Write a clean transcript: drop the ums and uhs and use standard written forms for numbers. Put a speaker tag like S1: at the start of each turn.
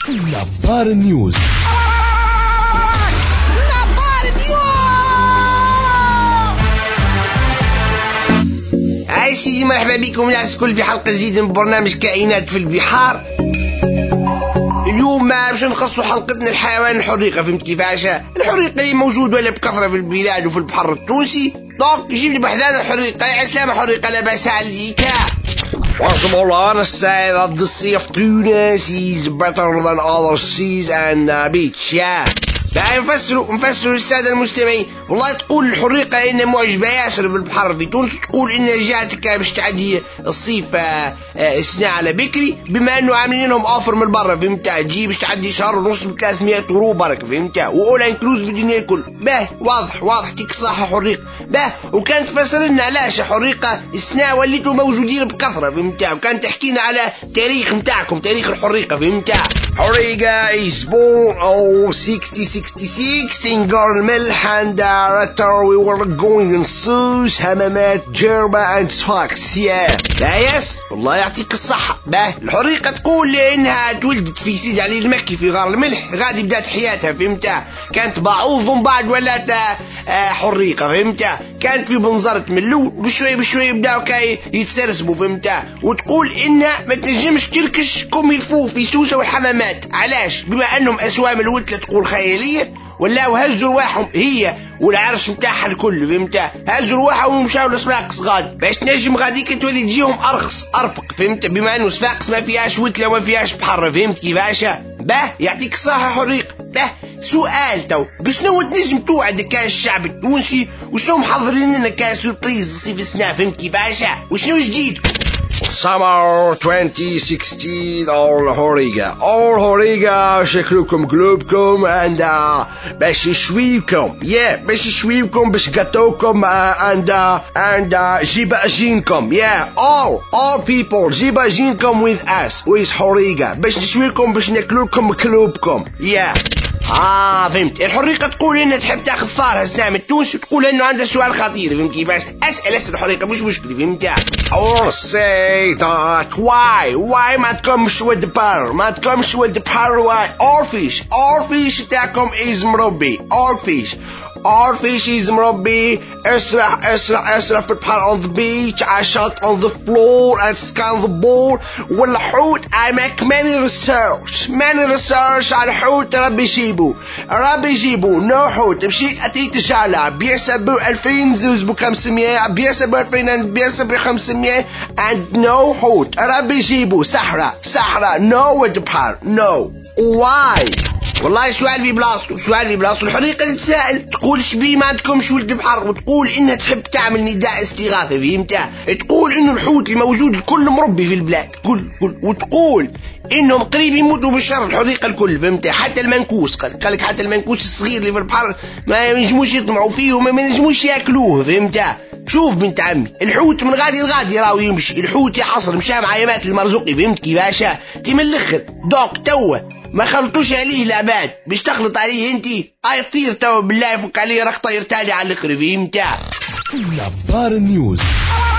S1: نبار نيوز.
S2: هاي سيدي، مرحبا بكم الناس الكل في حلقة جديدة من برنامج كائنات في البحار. اليوم باش نخصوا حلقتنا الحيوان الحريقة. فهمت كيفاش؟ الحريقة اللي موجود ولا بكثرة في البلاد وفي البحر التونسي. دونك يجيب لي بحذانا الحريقة. يا سلامة حريقة لاباس عليك. First of all, I want to say that the Sea of Tunis is better than other seas and beach. Yeah. بقى نفسروا السادة المستمعين. والله تقول الحريقة إن معجبة ياسر بالبحر في تونس، تقول إن جاتك باش تعدي الصيف السنة على بكري، بما إنه عاملين لهم أوفر من برا. فهمت؟ تجي باش تعدي شهر ونص ب 300 يورو برك. فهمت؟ وأولا انكلوز بالدنيا الكل. باه واضح تيك الصحة حريق. باه وكانت تفسر لنا علاش حريقة السنة وليتوا موجودين بكثرة. فهمت؟ وكانت تحكينا على تاريخ متاعكم، تاريخ الحريقة. فهمت؟ حريقة is born of 66 in Garmilh and later we were going in Sus, Hammamet, Jerba and Sfax. لا يس والله يعطيك الصحة. باه الحريقة تقول لأنها تولدت في سيدي علي المكي في غار الملح، غادي بدات حياتها. فهمت؟ كانت بعوض ومن بعد ولات حريقة. فهمت؟ كانت في بنزرة من الأول، بشوي بداو كاي يتسرسبوا. فهمت؟ وتقول إنها ما تنجمش تركش كم يلفوا في سوسة والحمامات. علاش؟ بما أنهم أسوام الوتلة تقول خيالية، ولا وهزوا رواحهم هي والعرش متاعها الكل. فهمت؟ هزوا رواحهم ومشاو لصفاقس غادي باش تنجم غاديك تولي تجيهم ارفق. فهمت؟ بما انه صفاقس ما فيهاش وتله وما فيهاش بحر. فهمت كيفاش؟ باه يعطيك الصحة حريق. باه سؤال تو، بشنو تنجم توعد كاس الشعب التونسي وشنو محضرين لنا كاس سوربريز صيف السنة؟ فهمت كيفاش؟ وشنو جديد؟ Summer 2016 all هوريقة شكلكم قلوبكم and باش يشويكم باش يشويكم باش قطوكم and جيب أجينكم all people جيب أجينكم with us with هوريقة باش نشويكم باش ناكلوكم قلوبكم. فهمت. الحريقة تقول إنها تحب تاخذ ثارها سنام التونسي، وتقول إنه عندها سؤال خطير. فهمت كيفاش؟ أسأل الحريقة مش مشكلة. فهمت؟ or say that why ما تكمش ود بار why or fish تاعكم is مربي or fish is مربي. اسرح في البحر on the beach. I shot on the floor and scan the board. والحوت I make many research على الحوت. ربي يجيبو نو حوت. مشيت أتيت الجالة بيسبوا 2000 زوز ب500 بيسبوا 2000 بيسبوا 500 and no حوت. ربي يجيبو صحراء no ود بحر no. why؟ والله سؤال في بلاصته. الحريقة تتساءل تقول شبي ما عندكمش ولد بحر، وتقول إنها تحب تعمل نداء استغاثة. فهمت؟ تقول إنه الحوت الموجود الكل مربي في البلاد كل وتقول إنهم قريب يموتوا بالشر الحريقة الكل. فهمت؟ حتى المنكوس قالك حتى المنكوس الصغير اللي في البحر ما ينجموش يطمعوا فيه وما ينجموش ياكلوه. فهمت؟ شوف بنت عمي، الحوت من غادي راهو يمشي. الحوت يحصر مشى مع يمات المرزوقي. فهمت كيفاش؟ من الاخر دوك توا ما خلطوش عليه العباد باش تخلط عليه انتي. طير توا بالله يفك عليه راك طير تالي على الاخر. فهمت؟
S1: نبار نيوز.